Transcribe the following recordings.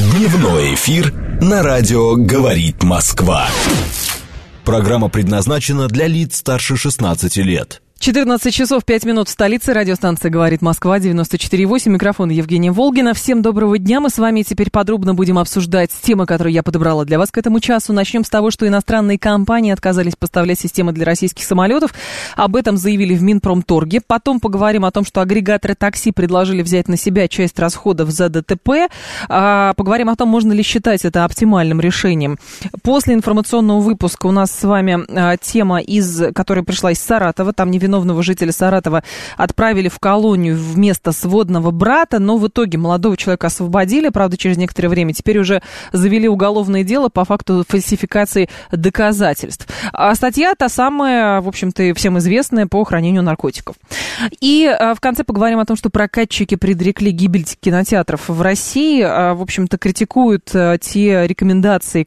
Дневной эфир на радио «Говорит Москва». Программа предназначена для лиц старше 16 лет. 14 часов 5 минут в столице. Радиостанция «Говорит Москва», 94,8. Микрофон Евгения Волгина. Всем доброго дня. Мы с вами теперь подробно будем обсуждать темы, которые я подобрала для вас к этому часу. Начнем с того, что иностранные компании отказались поставлять системы для российских самолетов. Об этом заявили в Минпромторге. Потом поговорим о том, что агрегаторы такси предложили взять на себя часть расходов за ДТП. Поговорим о том, можно ли считать это оптимальным решением. После информационного выпуска у нас с вами тема, которая пришла из Саратова. Там невиновного жителя Саратова отправили в колонию вместо сводного брата, но в итоге молодого человека освободили, правда, через некоторое время. Теперь уже завели уголовное дело по факту фальсификации доказательств. А статья та самая, в общем-то, всем известная, по хранению наркотиков. И в конце поговорим о том, что прокатчики предрекли гибель кинотеатров в России. В общем-то, критикуют те рекомендации,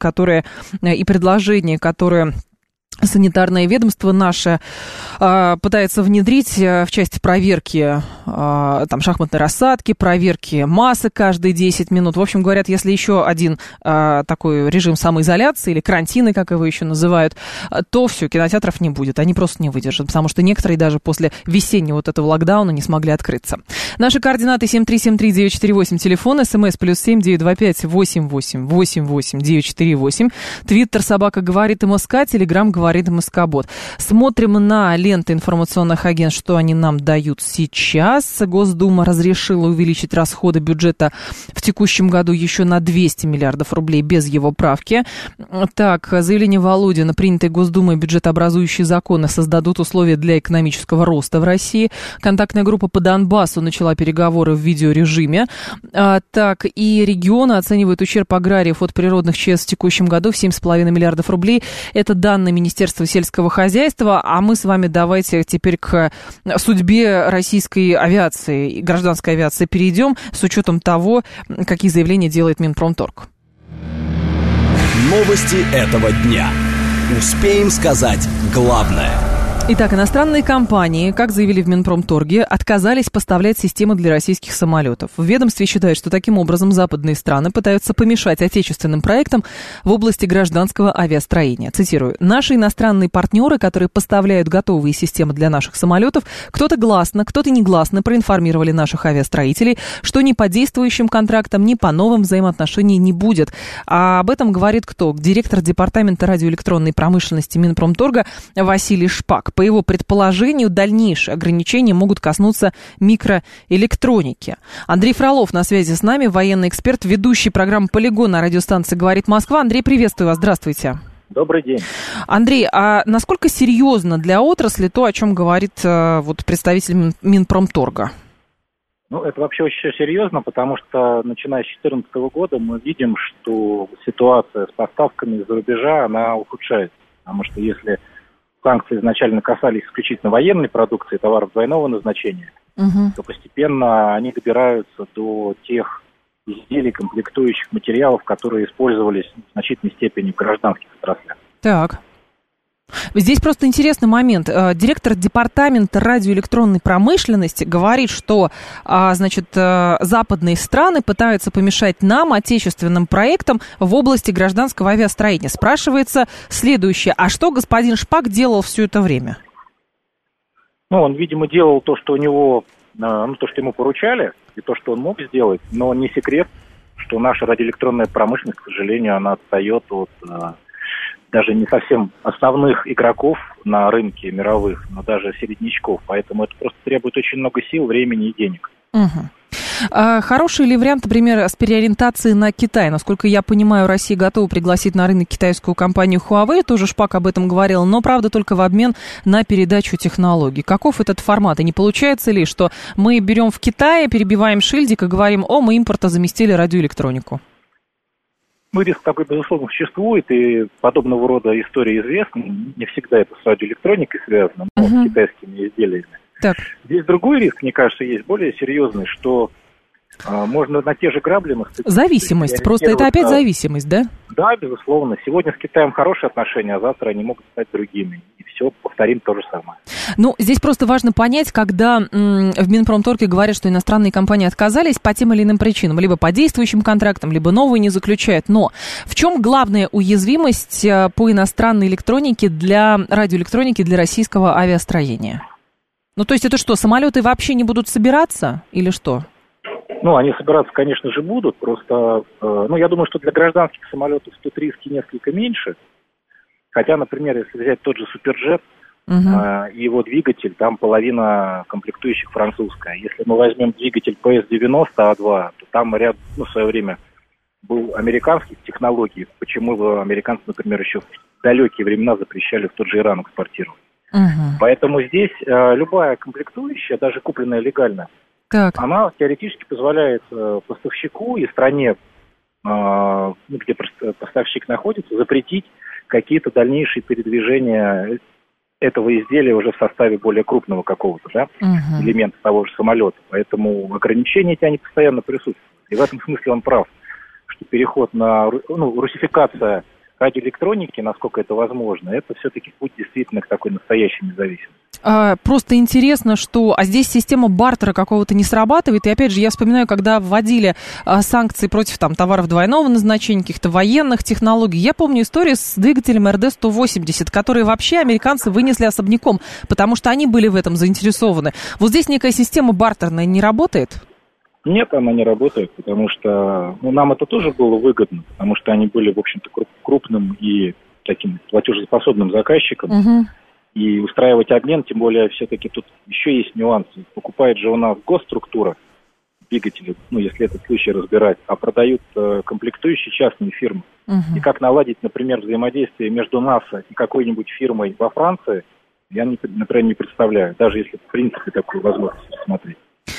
и предложения, которые санитарное ведомство наше пытается внедрить в части проверки шахматной рассадки, проверки массы каждые 10 минут. В общем, говорят, если еще один такой режим самоизоляции или карантина, как его еще называют, то все, кинотеатров не будет. Они просто не выдержат, потому что некоторые даже после весеннего вот этого локдауна не смогли открыться. Наши координаты 7373948, телефон, смс +7 925 88 88 948, твиттер @говорит МСК, телеграм говорит МСК-бот. Смотрим на ленты информационных агентств, что они нам дают сейчас. Госдума разрешила увеличить расходы бюджета в текущем году еще на 200 миллиардов рублей без его правки. Так, заявление Володина: принятые Госдумой бюджетообразующие законы создадут условия для экономического роста в России. Контактная группа по Донбассу начала переговоры в видеорежиме. Так, и регионы оценивают ущерб аграриев от природных ЧС в текущем году в 7,5 миллиардов рублей. Это данные Министерства сельского хозяйства. А мы с вами давайте теперь к судьбе российской авиации, гражданской авиации перейдем, с учетом того, какие заявления делает Минпромторг. Новости этого дня. Успеем сказать главное. Итак, иностранные компании, как заявили в Минпромторге, отказались поставлять системы для российских самолетов. В ведомстве считают, что таким образом западные страны пытаются помешать отечественным проектам в области гражданского авиастроения. Цитирую: «Наши иностранные партнеры, которые поставляют готовые системы для наших самолетов, кто-то гласно, кто-то негласно проинформировали наших авиастроителей, что ни по действующим контрактам, ни по новым взаимоотношениям не будет». А об этом говорит кто? Директор департамента радиоэлектронной промышленности Минпромторга Василий Шпак. По его предположению, дальнейшие ограничения могут коснуться микроэлектроники. Андрей Фролов на связи с нами, военный эксперт, ведущий программы «Полигон» на радиостанции «Говорит Москва». Андрей, приветствую вас, здравствуйте. Добрый день. Андрей, а насколько серьезно для отрасли то, о чем говорит представитель Минпромторга? Это вообще очень серьезно, потому что, начиная с 2014 года, мы видим, что ситуация с поставками из-за рубежа, она ухудшается. Потому что если санкции изначально касались исключительно военной продукции, товаров двойного назначения, то постепенно они добираются до тех изделий, комплектующих материалов, которые использовались в значительной степени в гражданских отраслях. Так. Здесь просто интересный момент. Директор департамента радиоэлектронной промышленности говорит, что, западные страны пытаются помешать нам, отечественным проектам, в области гражданского авиастроения. Спрашивается следующее: а что господин Шпак делал все это время? Он, видимо, делал то, что у него, то, что ему поручали, и то, что он мог сделать, но не секрет, что наша радиоэлектронная промышленность, к сожалению, она отстает от даже не совсем основных игроков на рынке мировых, но даже середнячков. Поэтому это просто требует очень много сил, времени и денег. Хороший ли вариант, например, с переориентацией на Китай? Насколько я понимаю, Россия готова пригласить на рынок китайскую компанию Huawei, тоже Шпак об этом говорил, но, правда, только в обмен на передачу технологий. Каков этот формат? И не получается ли, что мы берем в Китае, перебиваем шильдик и говорим: мы импортозаместили радиоэлектронику? Риск такой, безусловно, существует, и подобного рода истории известны. Не всегда это с радиоэлектроникой связано, но с китайскими изделиями. Так. Здесь другой риск, мне кажется, есть более серьезный, что Можно на те же грабли наступить. Зависимость. Просто это опять зависимость, да? Да, безусловно. Сегодня с Китаем хорошие отношения, а завтра они могут стать другими. И все, повторим то же самое. Ну, здесь просто важно понять, когда в Минпромторге говорят, что иностранные компании отказались по тем или иным причинам, либо по действующим контрактам, либо новые не заключают. Но в чем главная уязвимость по иностранной электронике радиоэлектроники для российского авиастроения? Ну, то есть это что, самолеты вообще не будут собираться или что? Ну, они собираться, конечно же, будут, просто, я думаю, что для гражданских самолетов тут риски несколько меньше. Хотя, например, если взять тот же Суперджет и его двигатель, там половина комплектующих французская. Если мы возьмем двигатель PS-90А2, то там ряд, в свое время был американских технологий. Почему американцы, например, еще в далекие времена запрещали в тот же Иран экспортировать. Поэтому здесь любая комплектующая, даже купленная легально, она теоретически позволяет поставщику и стране, где поставщик находится, запретить какие-то дальнейшие передвижения этого изделия уже в составе более крупного какого-то элемента того же самолета. Поэтому ограничения эти, они постоянно присутствуют. И в этом смысле он прав, что переход на русификация радиоэлектроники, насколько это возможно, это все-таки путь действительно к такой настоящей независимости. Просто интересно, что... А здесь система бартера какого-то не срабатывает. И опять же, я вспоминаю, когда вводили санкции против товаров двойного назначения, каких-то военных технологий. Я помню историю с двигателем РД-180, которые вообще американцы вынесли особняком, потому что они были в этом заинтересованы. Вот здесь некая система бартерная не работает? Нет, она не работает, потому что нам это тоже было выгодно, потому что они были, в общем-то, крупным и таким платежеспособным заказчиком. И устраивать обмен, тем более все-таки тут еще есть нюансы. Покупает же у нас госструктура двигатели, если этот случай разбирать, а продают комплектующие частные фирмы. И как наладить, например, взаимодействие между НАСА и какой-нибудь фирмой во Франции, я, например, не представляю, даже если в принципе такую возможность рассмотреть.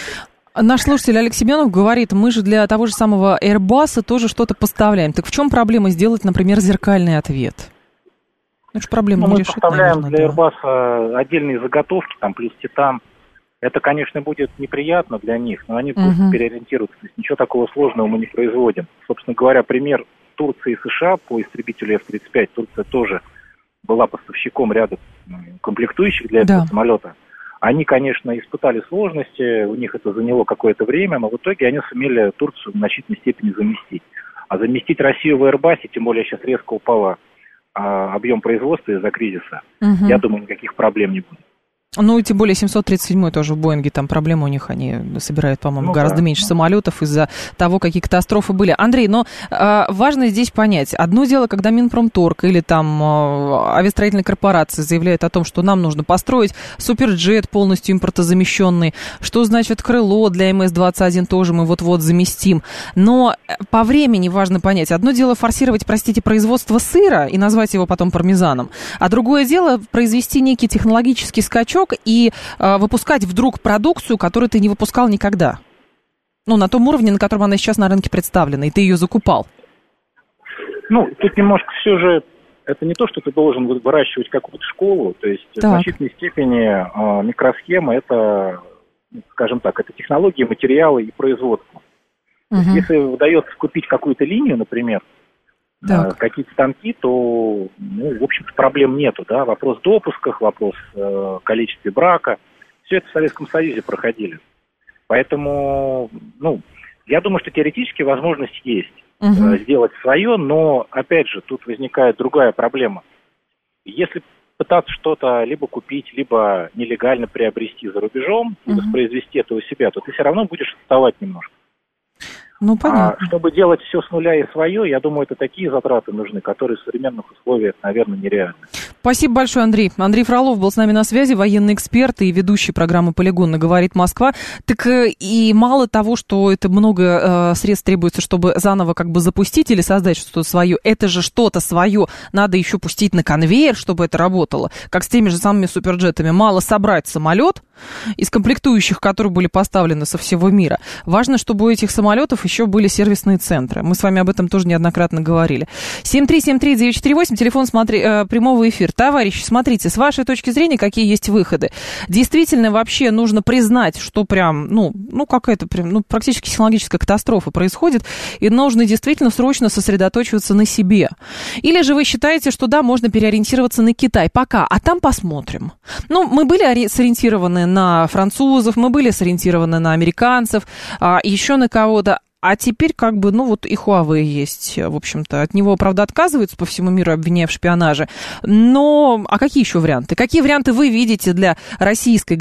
Наш слушатель Олег Семенов говорит, мы же для того же самого Airbus тоже что-то поставляем. Так в чем проблема сделать, например, зеркальный ответ? Ну, что проблема не решит, поставляем, наверное, для Airbus отдельные заготовки, плюс титан. Это, конечно, будет неприятно для них, но они будут переориентироваться. То есть ничего такого сложного мы не производим. Собственно говоря, пример Турции и США по истребителю F-35. Турция тоже была поставщиком ряда комплектующих для этого самолета. Они, конечно, испытали сложности, у них это заняло какое-то время, но в итоге они сумели Турцию в значительной степени заместить. А заместить Россию в Airbus, тем более сейчас резко упала объем производства из-за кризиса, я думаю, никаких проблем не будет. Ну, и тем более 737-й тоже в Боинге, там проблемы у них, они собирают, по-моему, гораздо меньше самолетов из-за того, какие катастрофы были. Андрей, но важно здесь понять, одно дело, когда Минпромторг или авиастроительная корпорация заявляет о том, что нам нужно построить Суперджет полностью импортозамещенный, что значит крыло для МС-21 тоже мы вот-вот заместим. Но по времени важно понять, одно дело форсировать, производство сыра и назвать его потом пармезаном, а другое дело произвести некий технологический скачок и выпускать вдруг продукцию, которую ты не выпускал никогда. На том уровне, на котором она сейчас на рынке представлена, и ты ее закупал. Тут немножко все же, это не то, что ты должен выращивать какую-то школу, то есть в значительной степени микросхема это, скажем так, это технологии, материалы и производство. Если удается купить какую-то линию, например, какие-то станки, то, в общем-то, проблем нету, да, вопрос в допусках, вопрос в количестве брака, все это в Советском Союзе проходили. Поэтому, я думаю, что теоретически возможность есть сделать свое, но, опять же, тут возникает другая проблема. Если пытаться что-то либо купить, либо нелегально приобрести за рубежом, и воспроизвести это у себя, то ты все равно будешь отставать немножко. Понятно. Чтобы делать все с нуля и свое, я думаю, это такие затраты нужны, которые в современных условиях, наверное, нереальны. Спасибо большое, Андрей. Андрей Фролов был с нами на связи, военный эксперт и ведущий программы «Полигон» «Говорит Москва». Так и мало того, что это много средств требуется, чтобы заново запустить или создать что-то свое, это же что-то свое надо еще пустить на конвейер, чтобы это работало. Как с теми же самыми суперджетами. Мало собрать самолет, из комплектующих, которые были поставлены со всего мира. Важно, чтобы у этих самолетов еще были сервисные центры. Мы с вами об этом тоже неоднократно говорили. 7373948, телефон прямого эфира. Товарищи, смотрите, с вашей точки зрения, какие есть выходы? Действительно, вообще нужно признать, что прям, какая-то прям, практически технологическая катастрофа происходит, и нужно действительно срочно сосредоточиваться на себе. Или же вы считаете, что да, можно переориентироваться на Китай пока, а там посмотрим. Мы были сориентированы на французов, мы были сориентированы на американцев, еще на кого-то. А теперь и Huawei есть, в общем-то. От него, правда, отказываются по всему миру, обвиняя в шпионаже. Но, а какие еще варианты? Какие варианты вы видите для российского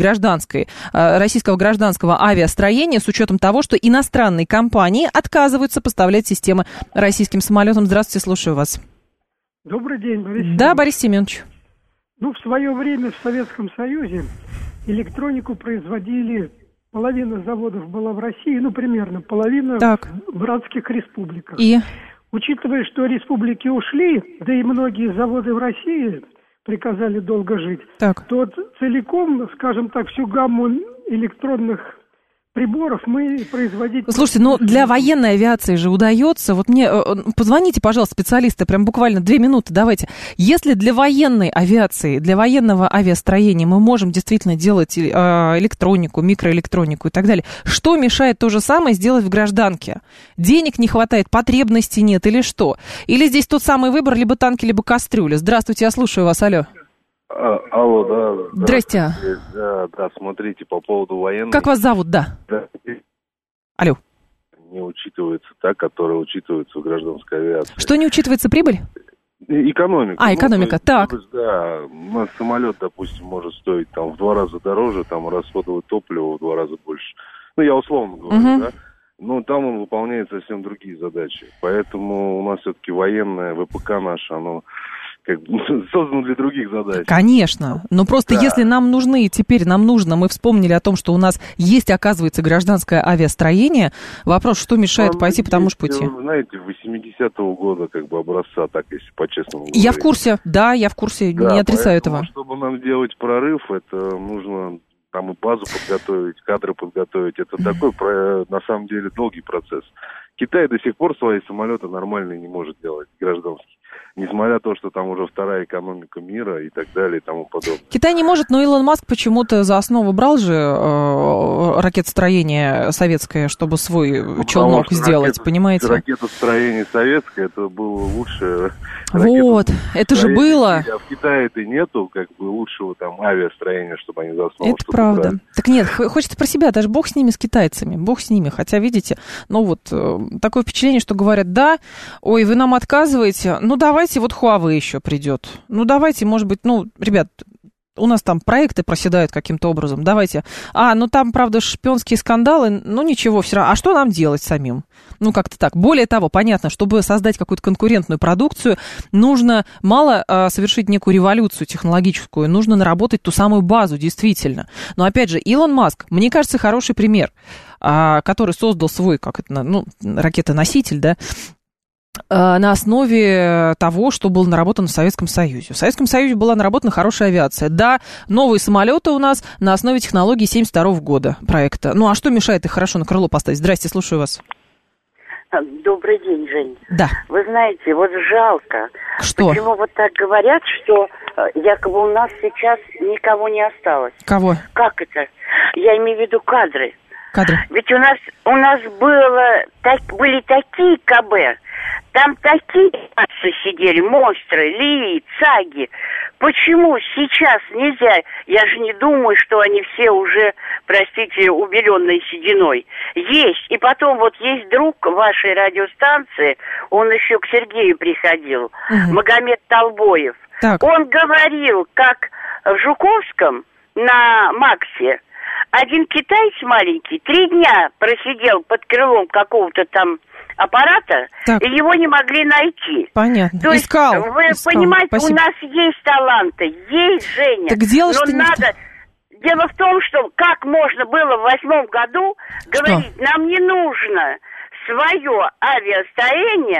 гражданского авиастроения с учетом того, что иностранные компании отказываются поставлять системы российским самолетам? Здравствуйте, слушаю вас. Добрый день, Борис Семенович. Да, Борис Семенович. В свое время в Советском Союзе электронику производили... Половина заводов была в России, примерно половина в братских республиках. И? Учитывая, что республики ушли, да и многие заводы в России приказали долго жить, то целиком, скажем так, всю гамму электронных приборов мы производить... Слушайте, для военной авиации же удается. Мне позвоните, пожалуйста, специалисты, прям буквально 2 минуты давайте. Если для военной авиации, для военного авиастроения мы можем действительно делать электронику, микроэлектронику и так далее, что мешает то же самое сделать в гражданке? Денег не хватает, потребностей нет или что? Или здесь тот самый выбор, либо танки, либо кастрюля? Здравствуйте, я слушаю вас, алло. Алло, да. Здрасте. Да, смотрите, по поводу военных... Как вас зовут, да? Алло. Не учитывается та, которая учитывается в гражданской авиации. Что не учитывается, прибыль? Экономика. Экономика, так. Да, у нас самолет, допустим, может стоить в 2 раза дороже, расходовать топливо в 2 раза больше. Я условно говорю, да. Но там он выполняет совсем другие задачи. Поэтому у нас все-таки военное ВПК наше, оно... создано для других задач. Конечно, но просто если нам нужно, мы вспомнили о том, что у нас есть, оказывается, гражданское авиастроение, вопрос, что мешает пойти по тому же пути? Вы знаете, 80-го года образца, так если по-честному говорить. Я в курсе, не отрицаю этого. Чтобы нам делать прорыв, это нужно и базу подготовить, кадры подготовить. Это такой, на самом деле, долгий процесс. Китай до сих пор свои самолеты нормальные не может делать, гражданские. Несмотря на то, что там уже вторая экономика мира и так далее и тому подобное. Китай не может, но Илон Маск почему-то за основу брал же ракетостроение советское, чтобы свой челнок сделать, понимаете? Ракетостроение советское, это было лучшее. Вот, это же было. А в Китае это нету, лучшего авиастроения, чтобы они за основу это правда. Брали. Так нет, хочется про себя, даже бог с ними, с китайцами, бог с ними. Хотя, видите, такое впечатление, что говорят, да, ой, вы нам отказываете, давайте Huawei еще придет. Давайте, может быть, ребят, у нас там проекты проседают каким-то образом, давайте. Там, правда, шпионские скандалы, ничего, все равно. А что нам делать самим? Как-то так. Более того, понятно, чтобы создать какую-то конкурентную продукцию, нужно мало совершить некую революцию технологическую, нужно наработать ту самую базу, действительно. Но, опять же, Илон Маск, мне кажется, хороший пример, который создал свой, ракетоноситель, да, на основе того, что было наработано в Советском Союзе. В Советском Союзе была наработана хорошая авиация. Да, новые самолеты у нас на основе технологий 1972 года проекта. А что мешает их хорошо на крыло поставить? Здрасте, слушаю вас. Добрый день, Жень. Да. Вы знаете, жалко. Что? Почему так говорят, что якобы у нас сейчас никого не осталось? Кого? Как это? Я имею в виду кадры. Ведь у нас были такие КБ, там такие сидели, монстры, Ли, Цаги. Почему сейчас нельзя? Я же не думаю, что они все уже, простите, убеленные сединой. Есть. И потом есть друг вашей радиостанции, он еще к Сергею приходил, Магомед Толбоев. Так. Он говорил, как в Жуковском на Максе один китаец маленький 3 дня просидел под крылом какого-то там аппарата, и его не могли найти. Понятно. То есть, вы понимаете, спасибо. У нас есть таланты, есть, Женя. Так дело, но надо... Дело в том, что как можно было в 2008 году говорить, нам не нужно свое авиастроение,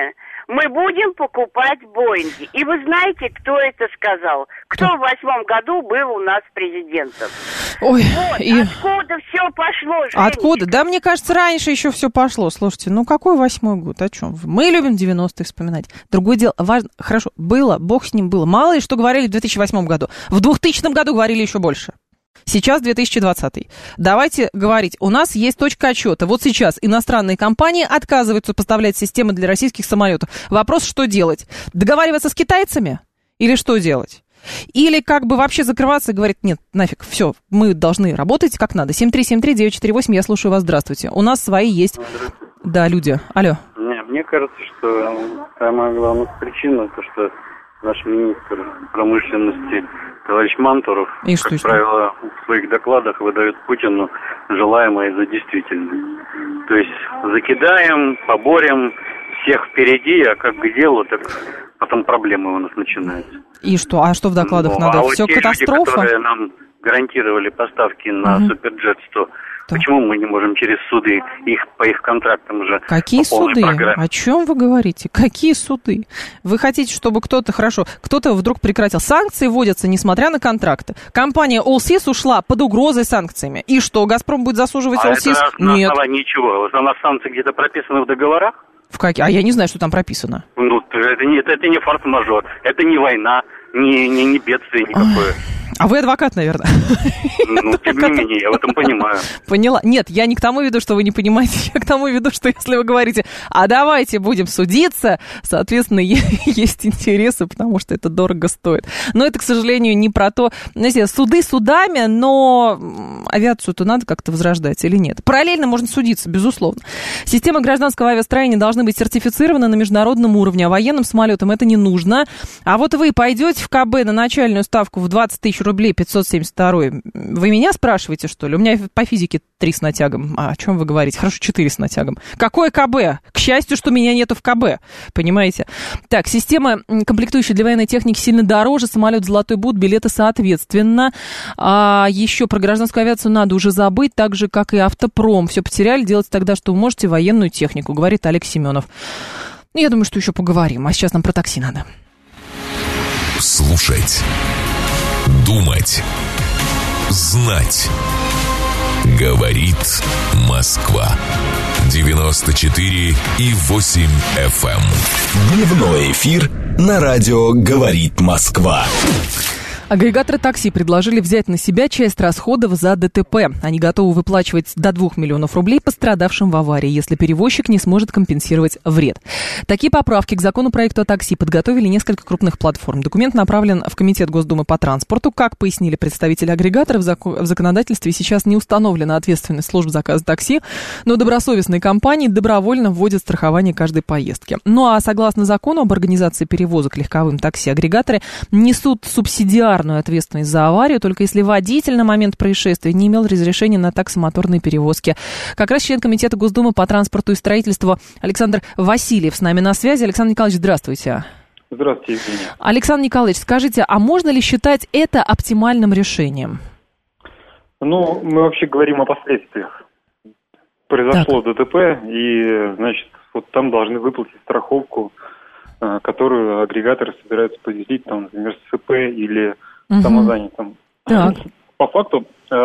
мы будем покупать Боинги. И вы знаете, кто это сказал? Кто в 2008 году был у нас президентом? Ой, вот, откуда все пошло, Женечка? Откуда? Да, мне кажется, раньше еще все пошло. Слушайте, ну какой 8-й год? О чем вы? Мы любим 90-е вспоминать. Другое дело, важно, хорошо, было, бог с ним было. Мало ли что говорили в 2008 году. В 2000 году говорили еще больше. Сейчас 2020. Давайте говорить. У нас есть точка отсчета. Вот сейчас иностранные компании отказываются поставлять системы для российских самолетов. Вопрос, что делать? Договариваться с китайцами? Или что делать? Или как бы вообще закрываться и говорить, нет, нафиг, все, мы должны работать как надо. 7373948, я слушаю вас, здравствуйте. У нас свои есть, да, люди. Алло. Мне кажется, что самая главная причина, то, что наш министр промышленности товарищ Мантуров, как правило, в своих докладах выдает Путину желаемое за действительное. То есть закидаем, поборем, всех впереди, а как к делу, так потом проблемы у нас начинаются. И что? А что в докладах надо? А Все вот те катастрофа? люди, которые нам гарантировали поставки на Суперджет 100, почему мы не можем через суды по их контрактам уже? Какие суды? Программе? О чем вы говорите? Какие суды? Вы хотите, чтобы кто-то вдруг прекратил? Санкции вводятся, несмотря на контракты. Компания Allseas ушла под угрозой санкциями. И что, Газпром будет засуживать Allseas? Это на основании чего? У нас санкции где-то прописаны в договорах? В каких? А я не знаю, что там прописано. Ну, это не форс-мажор, это не война, не бедствие никакое. А вы адвокат, наверное. Ну, тем не менее, я в этом понимаю. Поняла. Нет, я не к тому веду, что вы не понимаете. Я к тому веду, что если вы говорите, а давайте будем судиться, соответственно, есть интересы, потому что это дорого стоит. Но это, к сожалению, не про то. Знаете, суды судами, но авиацию-то надо как-то возрождать или нет? Параллельно можно судиться, безусловно. Системы гражданского авиастроения должны быть сертифицированы на международном уровне, а военным самолетам это не нужно. А вот вы пойдете в КБ на начальную ставку в 20 тысяч рублей 572. Вы меня спрашиваете, что ли? У меня по физике 3 с натягом. А о чем вы говорите? Хорошо, 4 с натягом. Какое КБ? К счастью, что меня нету в КБ. Понимаете? Так, система комплектующая для военной техники сильно дороже. Самолет «Золотой Бут», билеты соответственно. А еще про гражданскую авиацию надо уже забыть, так же, как и автопром. Все потеряли, делать тогда, что вы можете, военную технику, говорит Олег Семенов. Я думаю, что еще поговорим. А сейчас нам про такси надо. Слушать. Думать. Знать. Говорит Москва. 94,8 FM. Дневной эфир на радио «Говорит Москва». Агрегаторы такси предложили взять на себя часть расходов за ДТП. Они готовы выплачивать до 2 миллионов рублей пострадавшим в аварии, если перевозчик не сможет компенсировать вред. Такие поправки к законопроекту о такси подготовили несколько крупных платформ. Документ направлен в Комитет Госдумы по транспорту. Как пояснили представители агрегаторов, в законодательстве сейчас не установлена ответственность служб заказа такси, но добросовестные компании добровольно вводят страхование каждой поездки. Ну а согласно закону об организации перевозок легковым такси, агрегаторы несут субсидиарную ответственность за аварию, только если водитель на момент происшествия не имел разрешения на таксомоторные перевозки. Как раз член Комитета Госдумы по транспорту и строительству Александр Васильев с нами на связи. Александр Николаевич, здравствуйте. Здравствуйте, Евгения. Александр Николаевич, скажите, а можно ли считать это оптимальным решением? Ну, мы вообще говорим о последствиях. Произошло ДТП, и, значит, вот там должны выплатить страховку, которую агрегаторы собираются поделить, там, например, с ЦП или самозанятым. Так. По факту,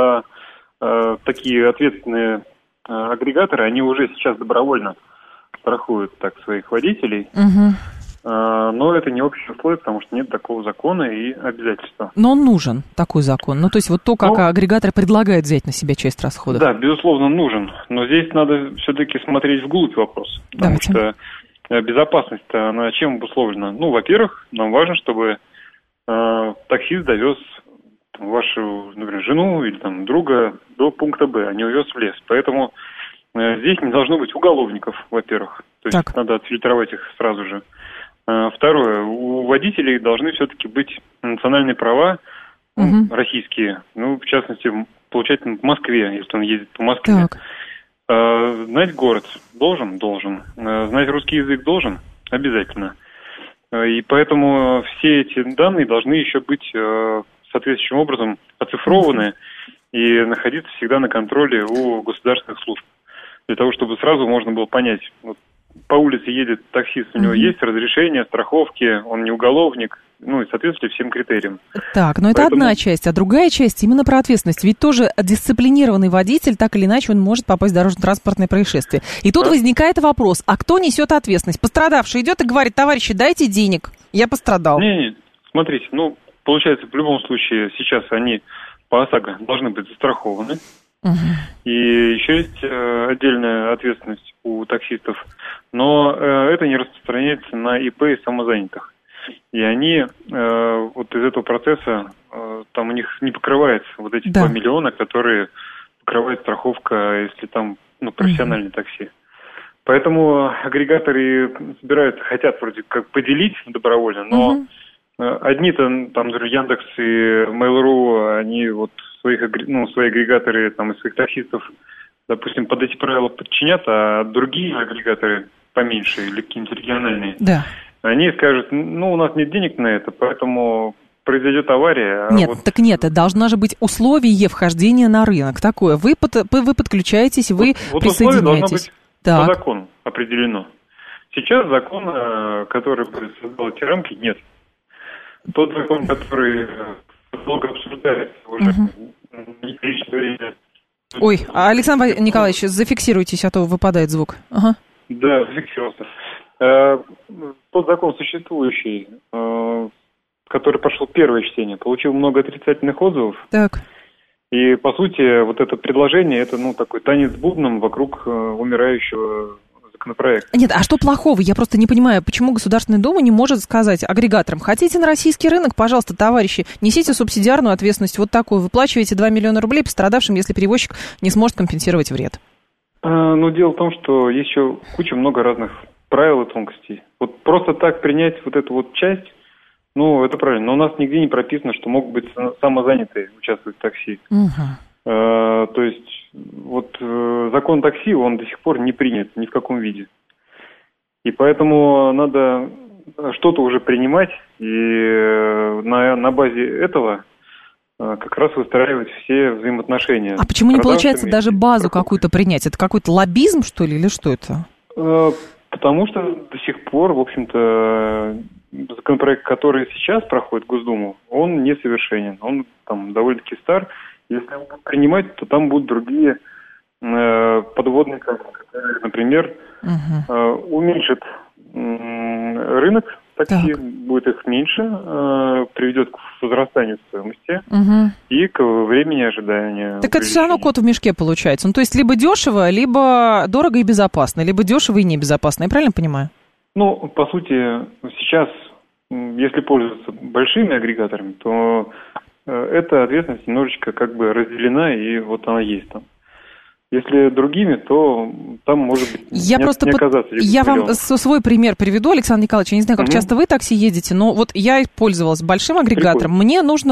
такие ответственные агрегаторы, они уже сейчас добровольно страхуют так своих водителей, но это не общее условие, потому что нет такого закона и обязательства. Но он нужен, такой закон. Ну, то есть вот то, как агрегаторы предлагают взять на себя часть расходов. Да, безусловно, нужен. Но здесь надо все-таки смотреть вглубь вопроса. Потому что безопасность-то, она чем обусловлена? Ну, во-первых, нам важно, чтобы таксист довез вашу, например, жену или там друга до пункта Б, а не увез в лес. Поэтому здесь не должно быть уголовников, во-первых. То есть надо отфильтровать их сразу же. Второе, у водителей должны все-таки быть национальные права российские. Ну, в частности, получать в Москве, если он ездит по Москве. Знать город должен. Знать русский язык должен обязательно. И поэтому все эти данные должны еще быть соответствующим образом оцифрованы и находиться всегда на контроле у государственных служб. Для того, чтобы сразу можно было понять, вот, по улице едет таксист, у него есть разрешение, страховки, он не уголовник, ну и соответствует всем критериям. Так, но это одна часть, а другая часть именно про ответственность. Ведь тоже дисциплинированный водитель, так или иначе, он может попасть в дорожно-транспортное происшествие. И тут возникает вопрос, а кто несет ответственность? Пострадавший идет и говорит: товарищи, дайте денег, я пострадал. Не, смотрите, ну, получается, в любом случае, сейчас они по ОСАГО должны быть застрахованы. И еще есть отдельная ответственность у таксистов, но это не распространяется на ИП и самозанятых. И они вот из этого процесса, там у них не покрывается вот эти 2 миллиона, которые покрывает страховка, если там профессиональное такси. Поэтому агрегаторы собираются, хотят вроде как поделить добровольно, но одни-то, там, Яндекс и Mail.ru, они вот свои агрегаторы там, из своих таксистов, допустим, под эти правила подчинят, а другие агрегаторы поменьше или какие-нибудь региональные, они скажут: ну, у нас нет денег на это, поэтому произойдет авария. Нет, так нет, должна же быть условие вхождения на рынок. Такое. Вы подключаетесь, вы присоединяетесь. Условие должно быть по закону определено. Сейчас закон, который создал эти рамки, нет. Тот закон, который долго обсуждается уже личное время. Ой, Александр Николаевич, зафиксируйтесь, а то выпадает звук. Да, зафиксировался. Тот закон существующий, который прошел первое чтение, получил много отрицательных отзывов. Так. И, по сути, вот это предложение, это, такой танец с бубном вокруг умирающего законопроекта. Нет, а что плохого? Я просто не понимаю, почему Государственная Дума не может сказать агрегаторам: хотите на российский рынок, пожалуйста, товарищи, несите субсидиарную ответственность вот такую, выплачиваете 2 миллиона рублей пострадавшим, если перевозчик не сможет компенсировать вред. Дело в том, что есть еще много разных правил и тонкостей. Вот просто так принять вот эту вот часть, это правильно, но у нас нигде не прописано, что могут быть самозанятые участвовать в такси. То есть закон такси, он до сих пор не принят ни в каком виде. И поэтому надо что-то уже принимать и на базе этого как раз выстраивать все взаимоотношения. А почему не получается даже базу какую-то принять? Это какой-то лоббизм, что ли, или что это? Потому что до сих пор, в общем-то, законопроект, который сейчас проходит Госдуму, он несовершенен. Он там довольно-таки стар. Если его принимать, то там будут другие подводные камни, которые, например, уменьшат рынок такси, будет их меньше, приведет к возрастанию стоимости и к времени ожидания. Так это все равно кот в мешке получается. То есть либо дешево, либо дорого и безопасно, либо дешево и небезопасно. Я правильно понимаю? По сути, сейчас, если пользоваться большими агрегаторами, то эта ответственность немножечко разделена, и вот она есть там. Если другими, то там может быть не оказаться. Я вам свой пример приведу, Александр Николаевич. Я не знаю, как часто вы такси едете, но вот я пользовалась большим агрегатором. Прикольно. Мне нужна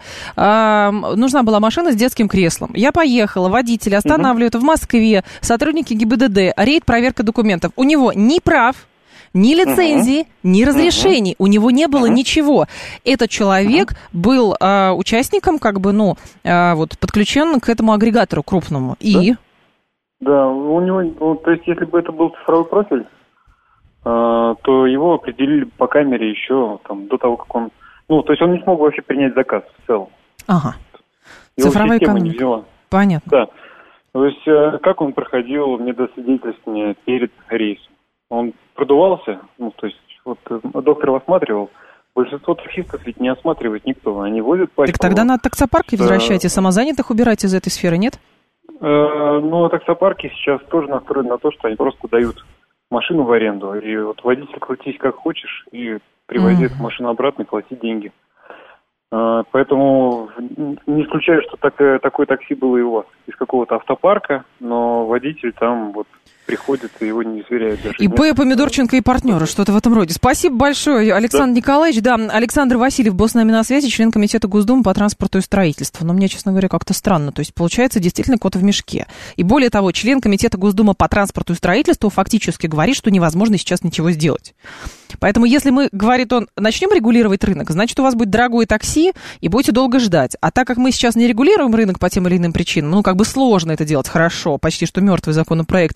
была машина с детским креслом. Я поехала, водитель останавливает в Москве, сотрудники ГИБДД, рейд, проверка документов. У него ни прав, ни лицензии, ни разрешений. У него не было ничего. Этот человек был участником, подключен к этому агрегатору крупному. И? Да, у него, то есть, если бы это был цифровой профиль, то его определили по камере еще до того, как он... то есть он не смог вообще принять заказ в целом. Ага. Его цифровая система не взяла. Понятно. Да. То есть, как он проходил медосвидетельствование перед рейсом? Он продувался, доктор его осматривал. Большинство таксистов ведь не осматривает никто, они возят пачку. Так тогда на таксопарки возвращайте, самозанятых убирать из этой сферы, нет? Таксопарки сейчас тоже настроены на то, что они просто дают машину в аренду, и водитель крутись как хочешь, и привози эту машину обратно и плати деньги. Поэтому не исключаю, что такое такси было и у вас. Из какого-то автопарка, но водитель там приходит и его не сверяют даже. ИП Помидорченко и партнеры, что-то в этом роде. Спасибо большое, Александр Николаевич. Да, Александр Васильев был с нами на связи, член комитета Госдумы по транспорту и строительству. Но мне, честно говоря, как-то странно. То есть, получается, действительно кот в мешке. И более того, член комитета Госдумы по транспорту и строительству фактически говорит, что невозможно сейчас ничего сделать. Поэтому, если говорит он, начнем регулировать рынок, значит, у вас будет дорогое такси, и будете долго ждать. А так как мы сейчас не регулируем рынок по тем или иным причинам, сложно это делать, хорошо, почти что мертвый законопроект,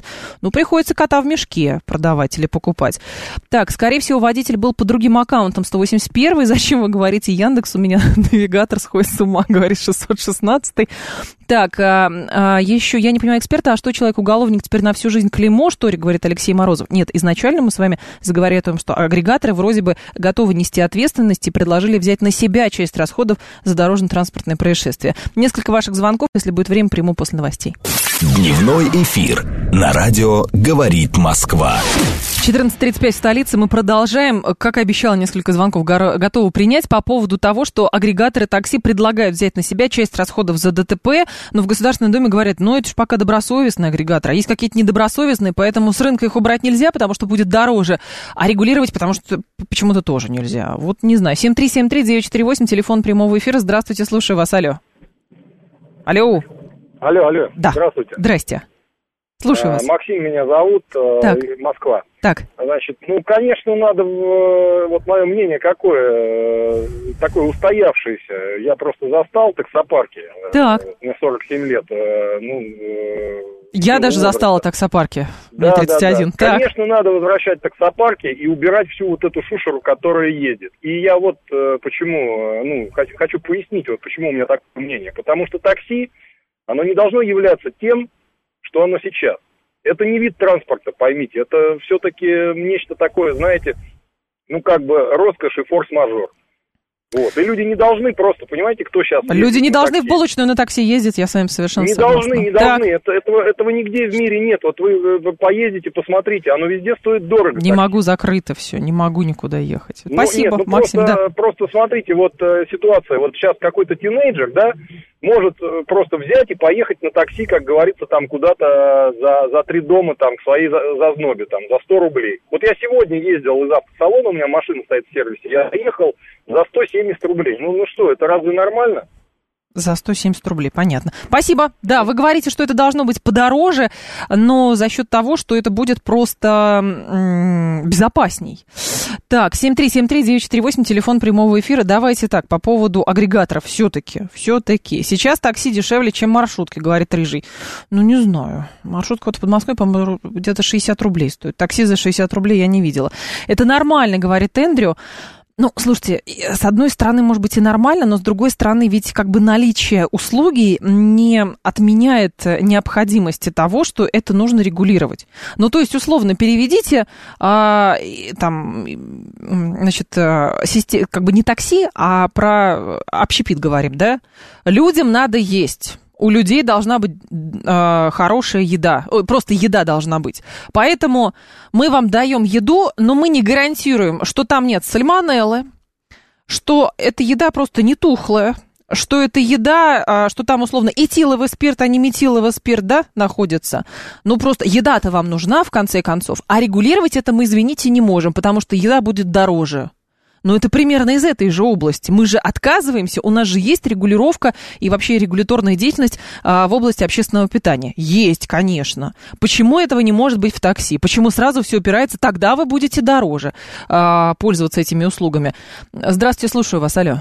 Ну, приходится кота в мешке продавать или покупать. Так, скорее всего, водитель был по другим аккаунтам 181-й. Зачем вы говорите Яндекс? У меня навигатор сходит с ума, говорит 616-й. Так, еще, я не понимаю эксперта, а что человек-уголовник теперь на всю жизнь клеймо, что ли, говорит Алексей Морозов? Нет, изначально мы с вами заговорили о том, что агрегаторы вроде бы готовы нести ответственность и предложили взять на себя часть расходов за дорожно-транспортное происшествие. Несколько ваших звонков, если будет время, приму после новостей. Дневной эфир на радио «Говорит Москва». 14:35 в столице. Мы продолжаем. Как и обещала, несколько звонков готовы принять по поводу того, что агрегаторы такси предлагают взять на себя часть расходов за ДТП, но в Государственной Думе говорят, ну это же пока добросовестные агрегаторы, а есть какие-то недобросовестные, поэтому с рынка их убрать нельзя, потому что будет дороже, а регулировать, потому что почему-то тоже нельзя. Вот не знаю. 7373948, телефон прямого эфира. Здравствуйте, слушаю вас. Алло. Алло. Алло. Да. Здравствуйте. Здрасте. Слушаю вас. Максим меня зовут, Москва. Так. Значит, конечно, надо, вот мое мнение какое, такое устоявшееся. Я просто застал таксопарки. Так. Мне 47 лет. Я даже застала таксопарки. Мне 31. Да. Так. Конечно, надо возвращать таксопарки и убирать всю вот эту шушеру, которая ездит. И я вот почему, хочу пояснить, вот почему у меня такое мнение. Потому что такси, оно не должно являться тем, что оно сейчас. Это не вид транспорта, поймите. Это все-таки нечто такое, знаете, роскошь и форс-мажор. Вот. И люди не должны просто, понимаете, кто сейчас... Люди не должны в булочную на такси ездить, я с вами совершенно согласна. Не должны. Этого нигде в мире нет. Вот вы поездите, посмотрите, оно везде стоит дорого. Не могу, закрыто все, не могу никуда ехать. Спасибо, Максим, просто смотрите, вот ситуация, вот сейчас какой-то тинейджер, может просто взять и поехать на такси, как говорится, там куда-то за 3 дома, там, к своей зазнобе, там, за 100 рублей. Вот я сегодня ездил из автосалона, у меня машина стоит в сервисе, я ехал за 170 рублей. Ну что, это разве нормально? За 170 рублей, понятно. Спасибо. Да, вы говорите, что это должно быть подороже, но за счет того, что это будет просто безопасней. Так, 7373948, телефон прямого эфира. Давайте так, по поводу агрегаторов все-таки. Сейчас такси дешевле, чем маршрутки, говорит Рыжий. Ну, не знаю. Маршрутка вот в Подмосковье, по-моему, где-то 60 рублей стоит. Такси за 60 рублей я не видела. Это нормально, говорит Эндрю. Ну, слушайте, с одной стороны, может быть, и нормально, но с другой стороны, ведь как бы наличие услуги не отменяет необходимости того, что это нужно регулировать. Ну, то есть, условно, переведите, как бы не такси, а про общепит говорим, да? Людям надо есть. У людей должна быть хорошая еда, просто еда должна быть. Поэтому мы вам даем еду, но мы не гарантируем, что там нет сальмонеллы, что эта еда просто не тухлая, что эта еда, что там условно этиловый спирт, а не метиловый спирт, да, находится. Ну, просто еда-то вам нужна, в конце концов, а регулировать это мы, извините, не можем, потому что еда будет дороже. Но это примерно из этой же области. Мы же отказываемся, у нас же есть регулировка и вообще регуляторная деятельность в области общественного питания. Есть, конечно. Почему этого не может быть в такси? Почему сразу все упирается? Тогда вы будете дороже пользоваться этими услугами. Здравствуйте, слушаю вас. Алло,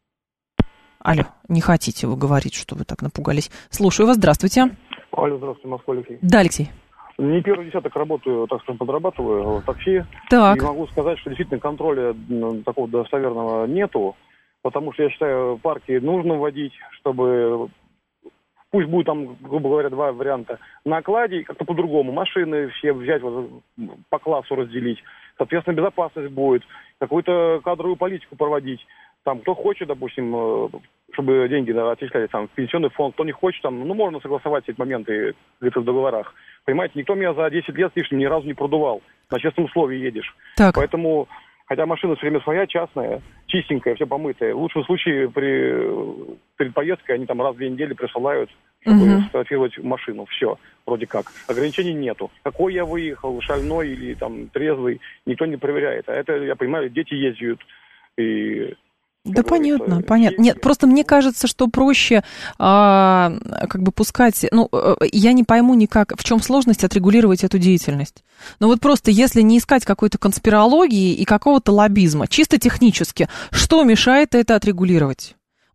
не хотите вы говорить, что вы так напугались. Слушаю вас, здравствуйте. Алло, здравствуйте, Москва, Алексей. Да, Алексей. Не первый десяток работаю, так скажем, подрабатываю в такси. Так. И могу сказать, что действительно контроля такого достоверного нету, потому что я считаю, парки нужно вводить, чтобы... Пусть будет там, грубо говоря, 2 варианта. На окладе как-то по-другому. Машины все взять, вот, по классу разделить. Соответственно, безопасность будет. Какую-то кадровую политику проводить. Там, кто хочет, допустим, чтобы деньги отчисляли там, в пенсионный фонд, кто не хочет, там, можно согласовать эти моменты где-то в договорах. Понимаете, никто меня за 10 лет с лишним ни разу не продувал. На честном условии едешь. Так. Поэтому, хотя машина все время своя, частная, чистенькая, все помытая. В лучшем случае, перед поездкой они там раз в 2 недели присылают, чтобы сфотографировать машину. Все, вроде как. Ограничений нету. Какой я выехал, шальной или там трезвый, никто не проверяет. А это, я понимаю, дети ездят и... Да, понятно. Нет, просто мне кажется, что проще как бы пускать... я не пойму никак, в чем сложность отрегулировать эту деятельность. Но вот просто если не искать какой-то конспирологии и какого-то лоббизма, чисто технически, что мешает это отрегулировать?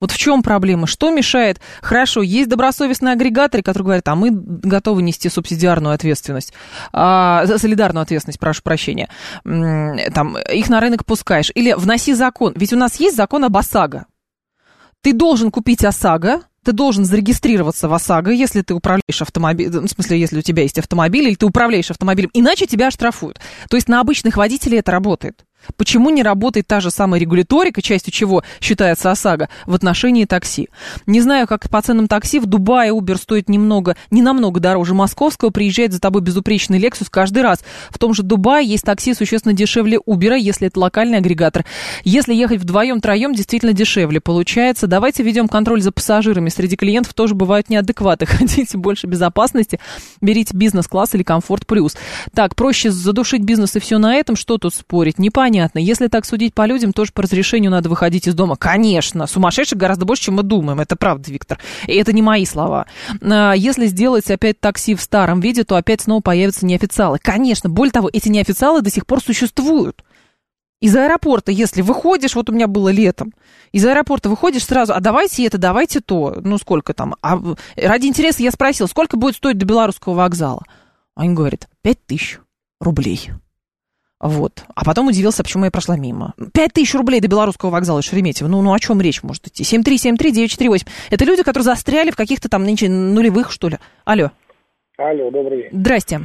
Вот в чем проблема? Что мешает? Хорошо, есть добросовестные агрегаторы, которые говорят, мы готовы нести субсидиарную ответственность, солидарную ответственность, прошу прощения. Там, их на рынок пускаешь. Или вноси закон. Ведь у нас есть закон об ОСАГО. Ты должен купить ОСАГО, ты должен зарегистрироваться в ОСАГО, если ты управляешь автомобилем, в смысле, если у тебя есть автомобиль, или ты управляешь автомобилем, иначе тебя оштрафуют. То есть на обычных водителей это работает. Почему не работает та же самая регуляторика, частью чего считается ОСАГО, в отношении такси? Не знаю, как по ценам такси. В Дубае Uber стоит не намного дороже московского. Приезжает за тобой безупречный Lexus каждый раз. В том же Дубае есть такси существенно дешевле Uber, если это локальный агрегатор. Если ехать вдвоем-троем, действительно дешевле получается. Давайте ведем контроль за пассажирами. Среди клиентов тоже бывают неадекваты. Хотите больше безопасности? Берите бизнес-класс или комфорт плюс. Так, проще задушить бизнес и все на этом. Что тут спорить? Непонятно. Если так судить по людям, тоже по разрешению надо выходить из дома. Конечно, сумасшедших гораздо больше, чем мы думаем. Это правда, Виктор. И это не мои слова. Если сделать опять такси в старом виде, то опять снова появятся неофициалы. Конечно, более того, эти неофициалы до сих пор существуют. Из аэропорта, если выходишь, вот у меня было летом, из аэропорта выходишь сразу, давайте это, давайте то. Сколько там? Ради интереса я спросила, сколько будет стоить до Белорусского вокзала? Они говорят, 5000 рублей. Вот. А потом удивился, почему я прошла мимо. 5000 рублей до Белорусского вокзала Шереметьево. Ну, о чем речь может идти? 7373948. Это люди, которые застряли в каких-то там нынче нулевых, что ли. Алло. Алло, добрый день. Здрасте.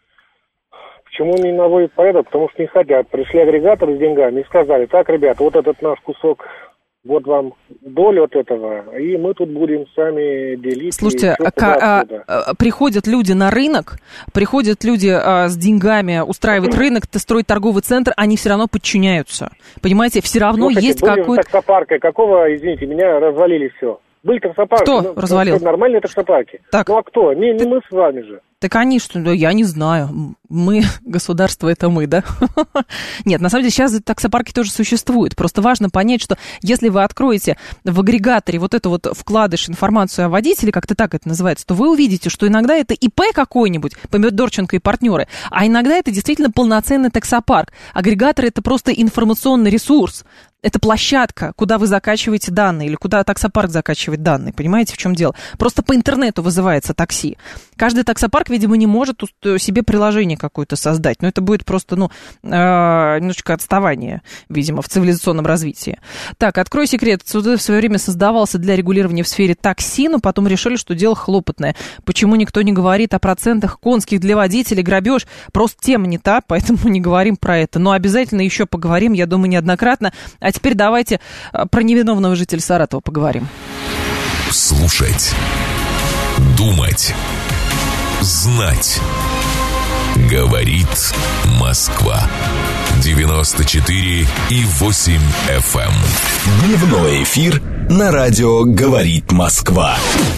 Почему не наводят порядок? Потому что не хотят. Пришли агрегаторы с деньгами и сказали, так, ребята, вот этот наш кусок, вот вам доля от этого, и мы тут будем сами делить. Слушайте, приходят люди на рынок, приходят люди с деньгами устраивать рынок, строить торговый центр, они все равно подчиняются. Понимаете, все равно есть какой-то... Таксопарка, какого, извините, меня развалили все. Были таксопарки. Кто развалил? Нормальные таксопарки. Так. Ну а кто? Не мы с вами же. Так они что, я не знаю. Мы, государство, это мы, да? Нет, на самом деле сейчас таксопарки тоже существуют. Просто важно понять, что если вы откроете в агрегаторе вот это вот вкладыш информацию о водителе, как-то так это называется, то вы увидите, что иногда это ИП какой-нибудь, Помидорченко и партнеры, а иногда это действительно полноценный таксопарк. Агрегатор — это просто информационный ресурс. Это площадка, куда вы закачиваете данные, или куда таксопарк закачивает данные. Понимаете, в чем дело? Просто по интернету вызывается такси. Каждый таксопарк, видимо, не может себе приложение какое-то создать. Но это будет просто, немножечко отставание, видимо, в цивилизационном развитии. Так, открою секрет. ЦУД в свое время создавался для регулирования в сфере такси, но потом решили, что дело хлопотное. Почему никто не говорит о процентах конских для водителей, грабеж? Просто тема не та, поэтому не говорим про это. Но обязательно еще поговорим, я думаю, неоднократно. А теперь давайте про невиновного жителя Саратова поговорим. Слушать. Думать. Знать. Говорит Москва. 94,8 FM. Дневной эфир на радио «Говорит Москва».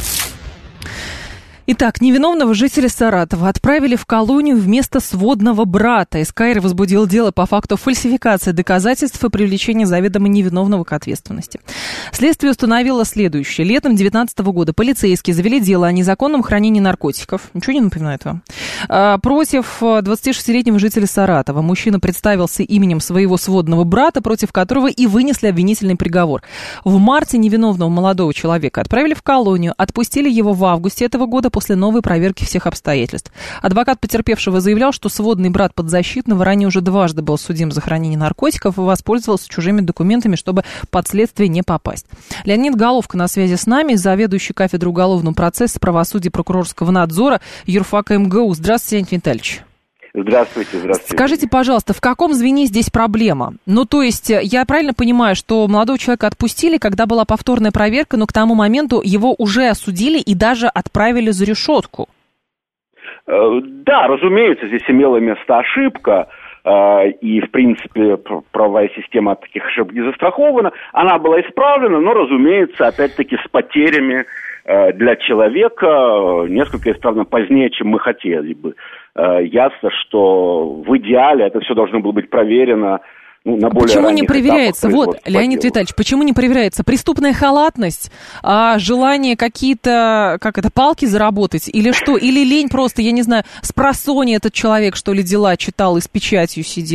Итак, невиновного жителя Саратова отправили в колонию вместо сводного брата. СКР возбудил дело по факту фальсификации доказательств и привлечения заведомо невиновного к ответственности. Следствие установило следующее. Летом 2019 года полицейские завели дело о незаконном хранении наркотиков. Ничего не напоминает вам? Против 26-летнего жителя Саратова. Мужчина представился именем своего сводного брата, против которого и вынесли обвинительный приговор. В марте невиновного молодого человека отправили в колонию, отпустили его в августе этого года после новой проверки всех обстоятельств. Адвокат потерпевшего заявлял, что сводный брат подзащитного ранее уже дважды был судим за хранение наркотиков и воспользовался чужими документами, чтобы под следствие не попасть. Леонид Головко на связи с нами, заведующий кафедрой уголовного процесса, правосудия, прокурорского надзора юрфака МГУ. Здравствуйте, Леонид Витальевич. Здравствуйте, здравствуйте. Скажите, пожалуйста, в каком звене здесь проблема? Ну, то есть, я правильно понимаю, что молодого человека отпустили, когда была повторная проверка, но к тому моменту его уже осудили и даже отправили за решетку? Да, разумеется, здесь имела место ошибка, и, в принципе, правовая система от таких ошибок не застрахована. Она была исправлена, но, разумеется, опять-таки с потерями для человека, несколько исправлено позднее, чем мы хотели бы. Ясно, что в идеале это все должно было быть проверено на более почему ранних не проверяется? Вот, Леонид Витальевич, почему не проверяется? Преступная халатность, желание какие-то, палки заработать или что? Или лень просто, я не знаю, спросонья этот человек, что ли, дела читал и с печатью сидел?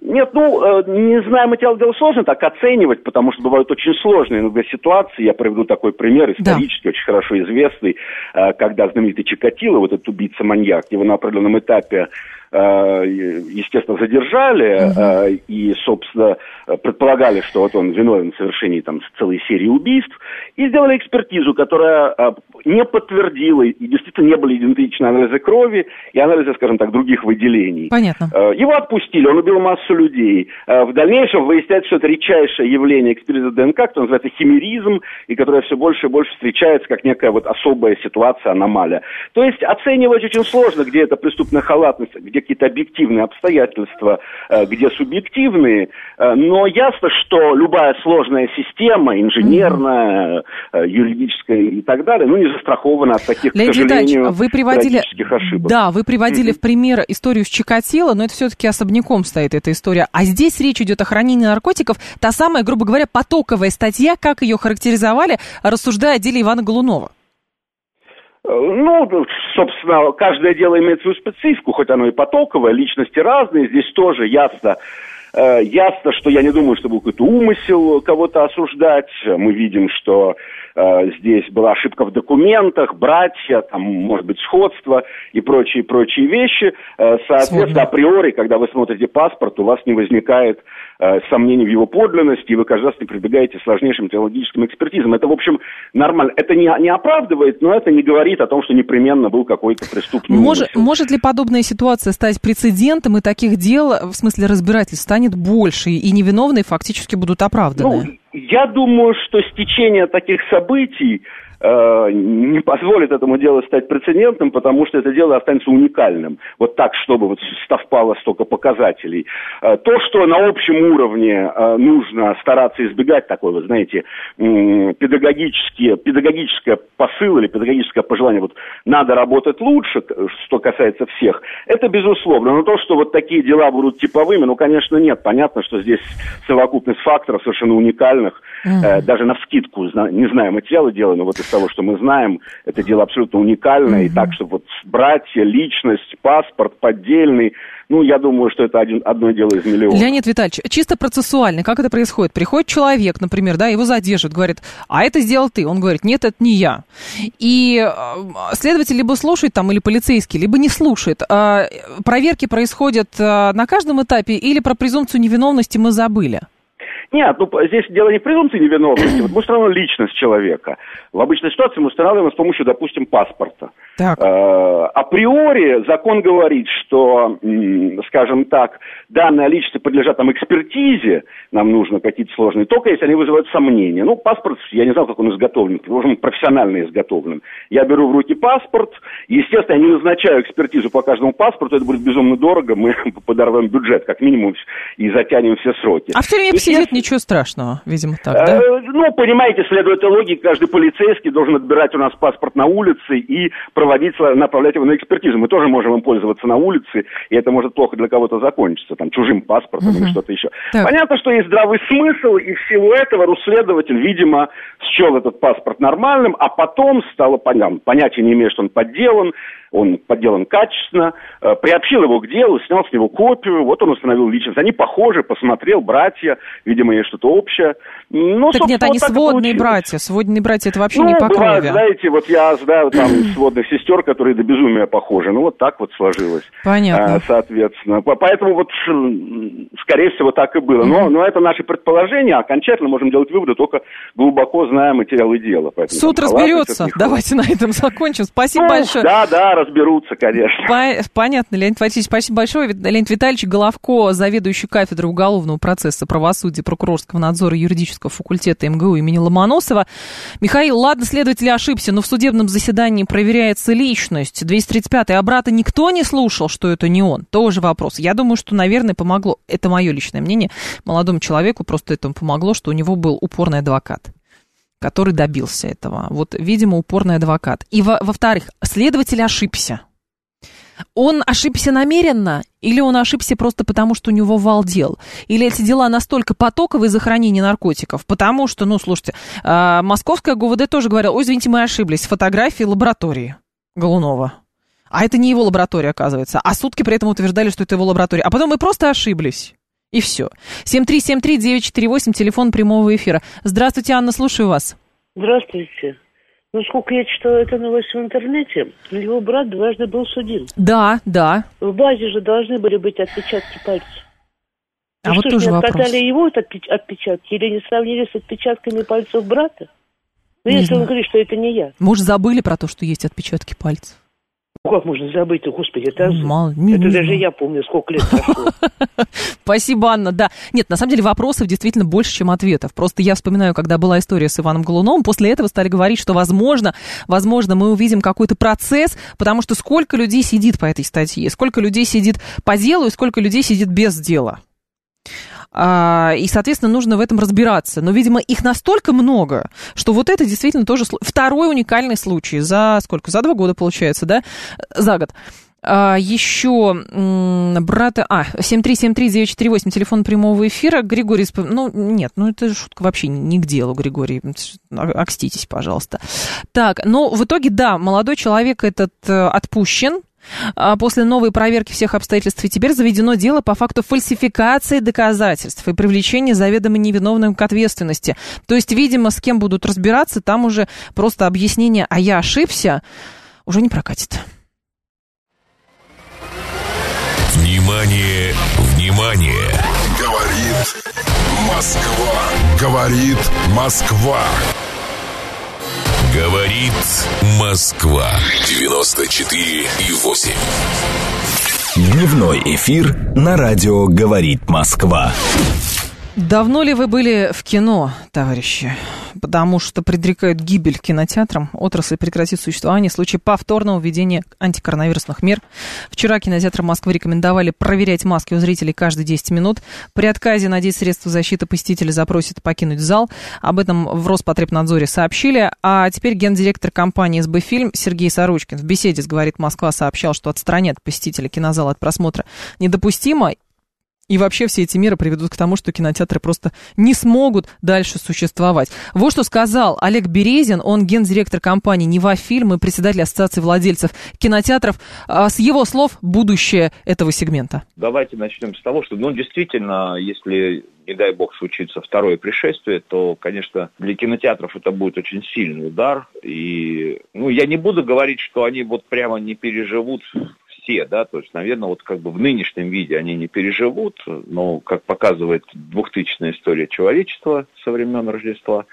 Нет, не знаю, материал дело сложно так оценивать, потому что бывают очень сложные иногда ситуации. Я приведу такой пример, исторически очень хорошо известный, когда знаменитый Чикатило, вот этот убийца-маньяк, его на определенном этапе, естественно, задержали и, собственно, предполагали, что вот он виновен в совершении там целой серии убийств, и сделали экспертизу, которая не подтвердила, и действительно не были идентичны анализы крови и анализы, скажем так, других выделений. Понятно. Его отпустили, он убил массу людей. В дальнейшем выясняется, что это редчайшее явление экспертизы ДНК, которое называется химеризм, и которое все больше и больше встречается как некая вот особая ситуация, аномалия. То есть оценивать очень сложно, где это преступная халатность, где какие-то объективные обстоятельства, где субъективные, но ясно, что любая сложная система, инженерная, юридическая и так далее, не застрахована от таких, Леонид к сожалению, трагических ошибок. Да, вы приводили в пример историю с Чикатило, но это все-таки особняком стоит эта история. А здесь речь идет о хранении наркотиков, та самая, грубо говоря, потоковая статья, как ее характеризовали, рассуждая о деле Ивана Голунова. Собственно, каждое дело имеет свою специфику, хоть оно и потоковое, личности разные, здесь тоже ясно, что я не думаю, что был какой-то умысел кого-то осуждать. Мы видим, что здесь была ошибка в документах, братья, там, может быть, сходство и прочие вещи. Соответственно, априори, когда вы смотрите паспорт, у вас не возникает сомнений в его подлинности, и вы каждый раз не прибегаете к сложнейшим теологическим экспертизам. Это, в общем, нормально. Это не оправдывает, но это не говорит о том, что непременно был какой-то преступный умысел. Может ли подобная ситуация стать прецедентом, и таких дел, в смысле разбирательств, станет больше, и невиновные фактически будут оправданы? Я думаю, что стечение таких событий не позволит этому делу стать прецедентом, потому что это дело останется уникальным. Вот так, чтобы вот совпало столько показателей. То, что на общем уровне нужно стараться избегать такой, вы знаете, педагогическое посыл или педагогическое пожелание, вот надо работать лучше, что касается всех, это безусловно. Но то, что вот такие дела будут типовыми, конечно, нет. Понятно, что здесь совокупность факторов совершенно уникальных. Даже навскидку, не знаю материалы дела, но вот из того, что мы знаем, это дело абсолютно уникальное. И так, что вот братья, личность, паспорт поддельный, я думаю, что это одно дело из миллиона. Леонид Витальевич, чисто процессуально, как это происходит? Приходит человек, например, его задержат, говорит, а это сделал ты. Он говорит, нет, это не я. И следователь либо слушает или полицейский, либо не слушает. Проверки происходят на каждом этапе или про презумпцию невиновности мы забыли? Нет, здесь дело не в презумпции невиновности. Вот мы устанавливаем личность человека. В обычной ситуации мы устанавливаем с помощью, допустим, паспорта. Априори закон говорит, что, скажем так, данные личности подлежат экспертизе, нам нужно какие-то сложные, только если они вызывают сомнения. Паспорт, я не знаю, как он изготовлен, он профессионально изготовлен. Я беру в руки паспорт, естественно, я не назначаю экспертизу по каждому паспорту, это будет безумно дорого, мы подорвем бюджет, как минимум, и затянем все сроки. А в тюрьме посидеть ничего страшного, видимо, так, да? Понимаете, следуя этой логике, каждый полицейский должен отбирать у нас паспорт на улице и направлять его на экспертизу. Мы тоже можем им пользоваться на улице, и это может плохо для кого-то закончиться, чужим паспортом или что-то еще. Так. Понятно, что есть здравый смысл, и в силу этого следователь, видимо, счел этот паспорт нормальным, а потом стало понятно, понятия не имея, что он подделан качественно, приобщил его к делу, снял с него копию, вот он установил личность. Они похожи, посмотрел, братья, видимо, есть что-то общее. Так нет, они сводные братья. Сводные братья, это вообще не по крови. Бывает, знаете, вот я знаю сводных сестер, которые до безумия похожи. Вот так вот сложилось. Понятно. Соответственно. Поэтому скорее всего, так и было. Но это наши предположения. Окончательно можем делать выводы, только глубоко зная материалы дела. Поэтому, суд разберется. Давайте на этом закончим. Спасибо большое. Да, разберутся, конечно. Понятно, Леонид Васильевич, спасибо большое. Леонид Витальевич Головко, заведующий кафедрой уголовного процесса, правосудия, прокурорского надзора юридического факультета МГУ имени Ломоносова. Михаил, ладно, следователь ошибся, но в судебном заседании проверяется личность. 235-й, а брата никто не слушал, что это не он? Тоже вопрос. Я думаю, что, наверное, помогло, это мое личное мнение, молодому человеку просто этому помогло, что у него был упорный адвокат, который добился этого. Вот, видимо, упорный адвокат. И, во-вторых, следователь ошибся. Он ошибся намеренно, или он ошибся просто потому, что у него вал дел? Или эти дела настолько потоковые из-за хранения наркотиков? Потому что, слушайте, московская ГУВД тоже говорила, ой, извините, мы ошиблись, фотографии лаборатории Голунова. А это не его лаборатория, оказывается. А сутки при этом утверждали, что это его лаборатория. А потом мы просто ошиблись. И все. 7373948, телефон прямого эфира. Здравствуйте, Анна, слушаю вас. Здравствуйте. Насколько я читала эту новость в интернете, его брат дважды был судим. Да, да. В базе же должны были быть отпечатки пальцев. А вот тоже вопрос. Откатали его отпечатки или не сравнили с отпечатками пальцев брата? Ну, если он говорит, что это не я. Может, забыли про то, что есть отпечатки пальцев? Ну, как можно забыть-то, господи, это даже знаю. Я помню, сколько лет прошло. Спасибо, Анна, да. Нет, на самом деле вопросов действительно больше, чем ответов. Просто я вспоминаю, когда была история с Иваном Голуновым, после этого стали говорить, что возможно, мы увидим какой-то процесс, потому что сколько людей сидит по этой статье, сколько людей сидит по делу и сколько людей сидит без дела. И, соответственно, нужно в этом разбираться. Но, видимо, их настолько много, что вот это действительно тоже второй уникальный случай за сколько? За 2 года, получается, да? За год. Еще брата... 7373948, телефон прямого эфира. Григорий... это шутка вообще не к делу, Григорий. Окститесь, пожалуйста. Так, в итоге, да, молодой человек этот отпущен. После новой проверки всех обстоятельств и теперь заведено дело по факту фальсификации доказательств и привлечения заведомо невиновных к ответственности. То есть, видимо, с кем будут разбираться, там уже просто объяснение «а я ошибся» уже не прокатит. Внимание, внимание! Говорит Москва. Говорит Москва. Говорит Москва. 94,8. Дневной эфир на радио «Говорит Москва». Давно ли вы были в кино, товарищи? Потому что предрекают гибель кинотеатрам. Отрасль прекратит существование в случае повторного введения антикоронавирусных мер. Вчера кинотеатры Москвы рекомендовали проверять маски у зрителей каждые 10 минут. При отказе надеть средства защиты посетители запросят покинуть зал. Об этом в Роспотребнадзоре сообщили. А теперь гендиректор компании «СБ-фильм» Сергей Сорочкин в беседе с «Говорит Москва» сообщал, что отстранять посетителя кинозала от просмотра недопустимо. И вообще все эти меры приведут к тому, что кинотеатры просто не смогут дальше существовать. Вот что сказал Олег Березин, он гендиректор компании «Нева-фильм» и председатель ассоциации владельцев кинотеатров. С его слов, будущее этого сегмента. Давайте начнем с того, что, действительно, если, не дай бог, случится второе пришествие, то, конечно, для кинотеатров это будет очень сильный удар. И, я не буду говорить, что они вот прямо не переживут все, да, то есть, наверное, в нынешнем виде они не переживут, но, как показывает 2000-я история человечества со времен Рождества,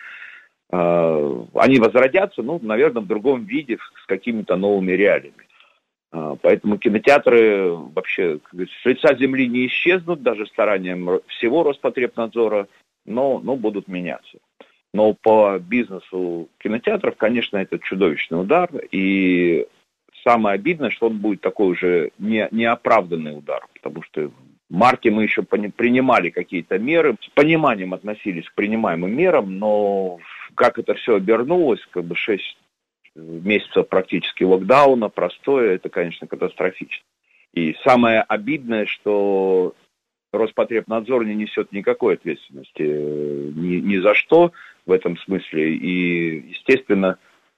они возродятся, наверное, в другом виде, с какими-то новыми реалиями. Поэтому кинотеатры вообще с лица земли не исчезнут, даже старанием всего Роспотребнадзора, но будут меняться. Но по бизнесу кинотеатров, конечно, это чудовищный удар, и самое обидное, что он будет такой уже неоправданный удар, потому что в марте мы еще принимали какие-то меры, с пониманием относились к принимаемым мерам, но как это все обернулось, 6 месяцев практически локдауна, простоя, это, конечно, катастрофично. И самое обидное, что Роспотребнадзор не несет никакой ответственности ни за что в этом смысле, и, естественно,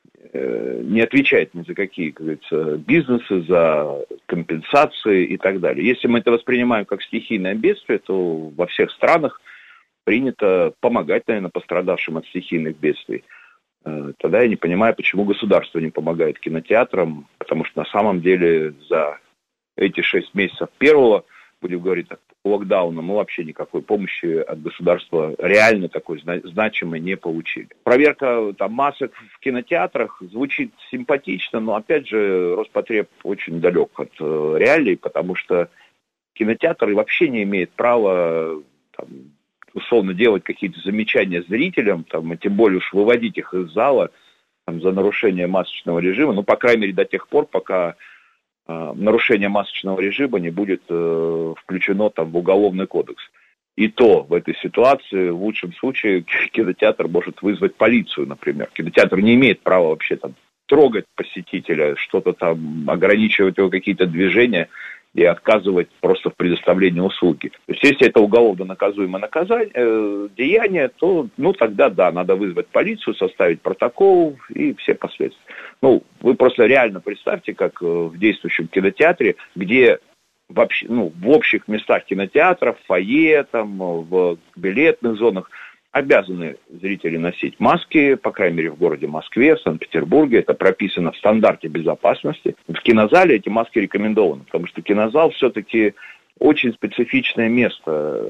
не отвечает ни за какие, как говорится, бизнесы, за компенсации и так далее. Если мы это воспринимаем как стихийное бедствие, то во всех странах принято помогать, наверное, пострадавшим от стихийных бедствий. Тогда я не понимаю, почему государство не помогает кинотеатрам, потому что на самом деле за эти 6 месяцев первого, будем говорить так, локдауна, мы вообще никакой помощи от государства реально такой значимой не получили. Проверка масок в кинотеатрах звучит симпатично, но опять же Роспотреб очень далек от реалий, потому что кинотеатр вообще не имеет права условно делать какие-то замечания зрителям, и тем более уж выводить их из зала за нарушение масочного режима, по крайней мере до тех пор, пока нарушение масочного режима не будет включено в Уголовный кодекс. И то в этой ситуации, в лучшем случае, кинотеатр может вызвать полицию, например. Кинотеатр не имеет права вообще трогать посетителя, что-то ограничивать его какие-то движения и отказывать просто в предоставлении услуги. То есть, если это уголовно наказуемое деяние, то, тогда, да, надо вызвать полицию, составить протокол и все последствия. Вы просто реально представьте, как в действующем кинотеатре, где вообще, в общих местах кинотеатров, в фойе, там, в билетных зонах обязаны зрители носить маски, по крайней мере, в городе Москве, в Санкт-Петербурге. Это прописано в стандарте безопасности. В кинозале эти маски рекомендованы, потому что кинозал все-таки очень специфичное место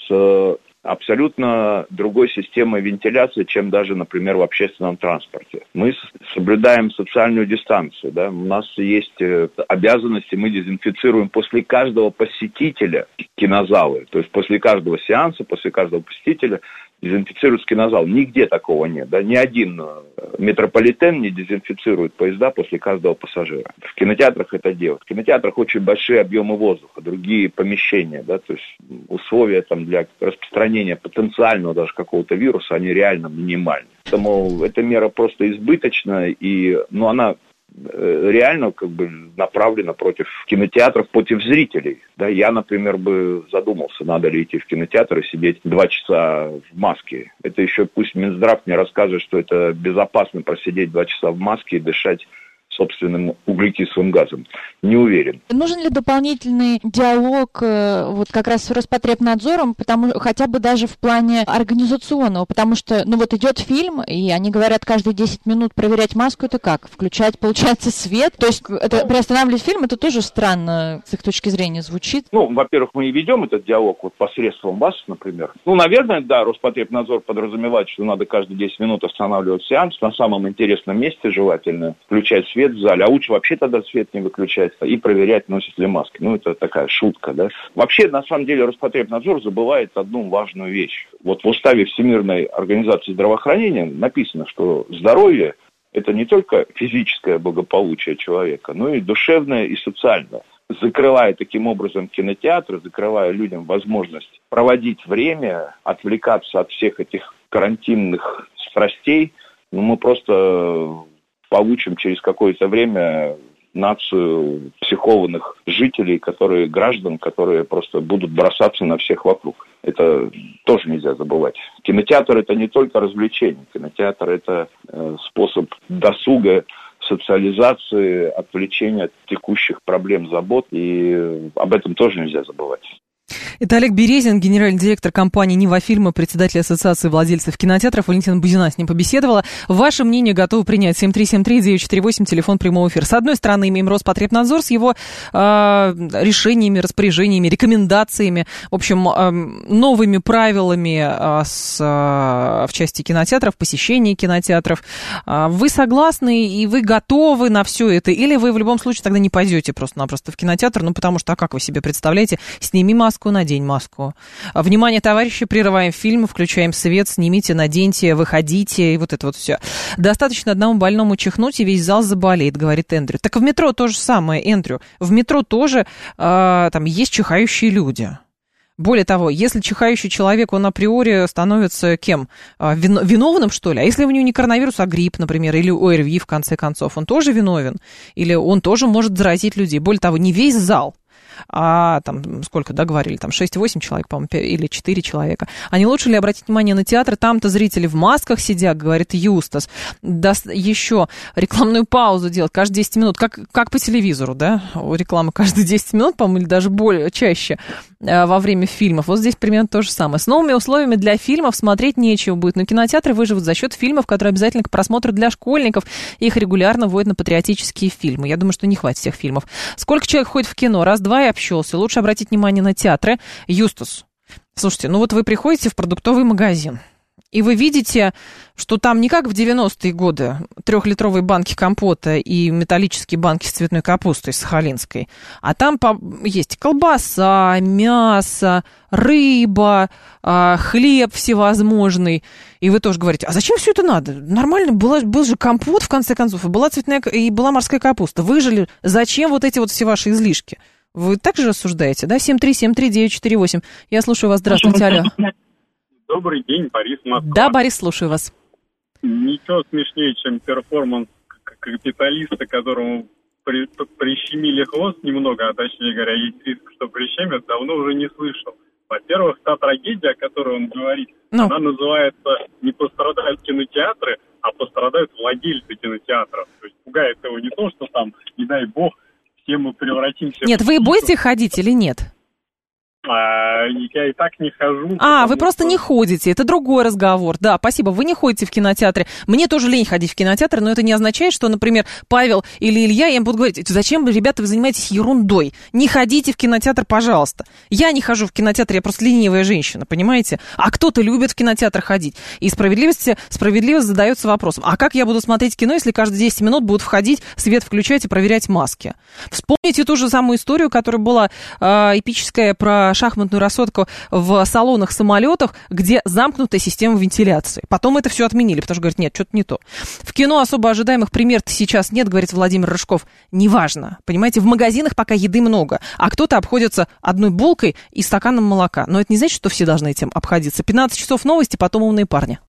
с абсолютно другой системой вентиляции, чем даже, например, в общественном транспорте. Мы соблюдаем социальную дистанцию, да? У нас есть обязанности, мы дезинфицируем после каждого посетителя кинозалы, то есть после каждого сеанса, после каждого посетителя дезинфицируют кинозал. Нигде такого нет. Да? Ни один метрополитен не дезинфицирует поезда после каждого пассажира. В кинотеатрах это делают. В кинотеатрах очень большие объемы воздуха, другие помещения, да? То есть условия там, для распространения потенциального даже какого-то вируса, они реально минимальны. Поэтому эта мера просто избыточна, и она реально направлена против кинотеатров, против зрителей. Да, я, например, бы задумался, надо ли идти в кинотеатр и сидеть 2 часа в маске. Это еще пусть Минздрав мне расскажет, что это безопасно просидеть 2 часа в маске и дышать собственным углекислым газом. Не уверен. Нужен ли дополнительный диалог как раз с Роспотребнадзором, хотя бы даже в плане организационного, потому что, идет фильм, и они говорят каждые 10 минут проверять маску, это как? Включать, получается, свет? То есть приостанавливать фильм, это тоже странно с их точки зрения звучит. Во-первых, мы и ведем этот диалог посредством вас, например. Наверное, да, Роспотребнадзор подразумевает, что надо каждые 10 минут останавливать сеанс на самом интересном месте желательно, включать свет в зале, а лучше вообще тогда свет не выключать и проверять, носит ли маски. Это такая шутка, да. Вообще, на самом деле, Роспотребнадзор забывает одну важную вещь. В уставе Всемирной организации здравоохранения написано, что здоровье – это не только физическое благополучие человека, но и душевное и социальное. Закрывая таким образом кинотеатры, закрывая людям возможность проводить время, отвлекаться от всех этих карантинных страстей, мы просто получим через какое-то время нацию психованных жителей, граждан, которые просто будут бросаться на всех вокруг. Это тоже нельзя забывать. Кинотеатр – это не только развлечение. Кинотеатр – это способ досуга, социализации, отвлечения от текущих проблем, забот. И об этом тоже нельзя забывать. Это Олег Березин, генеральный директор компании «Нива Фильмы», председатель Ассоциации владельцев кинотеатров. Валентина Бузина с ним побеседовала. Ваше мнение готовы принять. 7373948, телефон прямого эфира. С одной стороны, имеем Роспотребнадзор с его решениями, распоряжениями, рекомендациями, в общем, новыми правилами в части кинотеатров, посещения кинотеатров. Вы согласны и вы готовы на все это? Или вы в любом случае тогда не пойдете просто-напросто в кинотеатр? Потому что, как вы себе представляете, сними маску, надень маску. Внимание, товарищи, прерываем фильм, включаем свет, снимите, наденьте, выходите, и вот это вот все. Достаточно одному больному чихнуть, и весь зал заболеет, говорит Эндрю. Так в метро то же самое, Эндрю. В метро тоже там есть чихающие люди. Более того, если чихающий человек, он априори становится кем? Виновным, что ли? А если у него не коронавирус, а грипп, например, или ОРВИ, в конце концов, он тоже виновен? Или он тоже может заразить людей? Более того, не весь зал, а там сколько, да, говорили, там 6-8 человек, по-моему, или 4 человека. А не лучше ли обратить внимание на театр? Там-то зрители в масках сидят, говорит Юстас. Еще рекламную паузу делать каждые 10 минут, как по телевизору, да? Реклама каждые 10 минут, по-моему, или даже чаще во время фильмов. Вот здесь примерно то же самое. С новыми условиями для фильмов смотреть нечего будет, но кинотеатры выживут за счет фильмов, которые обязательны к просмотру для школьников. Их регулярно вводят на патриотические фильмы. Я думаю, что не хватит всех фильмов. Сколько человек ходит в кино? Раз-два и общался. Лучше обратить внимание на театры. Юстас, слушайте, вы приходите в продуктовый магазин, и вы видите, что там не как в 90-е годы 3-литровые банки компота и металлические банки с цветной капустой сахалинской, а там есть колбаса, мясо, рыба, хлеб всевозможный. И вы тоже говорите, а зачем все это надо? Нормально, был же компот, в конце концов, и была морская капуста. Выжили, зачем вот эти вот все ваши излишки? Вы так же рассуждаете, да? 7373948. Я слушаю вас. Здравствуйте, алло. Добрый день, Борис, Москва. Да, Борис, слушаю вас. Ничего смешнее, чем перформанс капиталиста, которому прищемили хвост немного, а точнее говоря, есть риск, что прищемят, давно уже не слышал. Во-первых, та трагедия, о которой он говорит, она называется «Не пострадают кинотеатры», а пострадают владельцы кинотеатров. То есть пугает его не то, что там, не дай бог, все мы превратимся... Нет, вы будете ходить или нет? Я и так не хожу. Вы просто не ходите, это другой разговор. Да, спасибо, вы не ходите в кинотеатре. Мне тоже лень ходить в кинотеатр, но это не означает, что, например, Павел или Илья, я им буду говорить: зачем, ребята, вы занимаетесь ерундой? Не ходите в кинотеатр, пожалуйста. Я не хожу в кинотеатр, я просто ленивая женщина, понимаете? А кто-то любит в кинотеатр ходить. И справедливо задается вопросом: а как я буду смотреть кино, если каждые 10 минут будут входить, свет включать и проверять маски? Вспомните ту же самую историю, которая была эпическая про шахматную рассотку в салонах-самолетах, где замкнутая система вентиляции. Потом это все отменили, потому что говорят: нет, что-то не то. В кино особо ожидаемых примеров сейчас нет, говорит Владимир Рыжков. Неважно, понимаете, в магазинах пока еды много, а кто-то обходится одной булкой и стаканом молока. Но это не значит, что все должны этим обходиться. 15 часов новости, потом умные парни.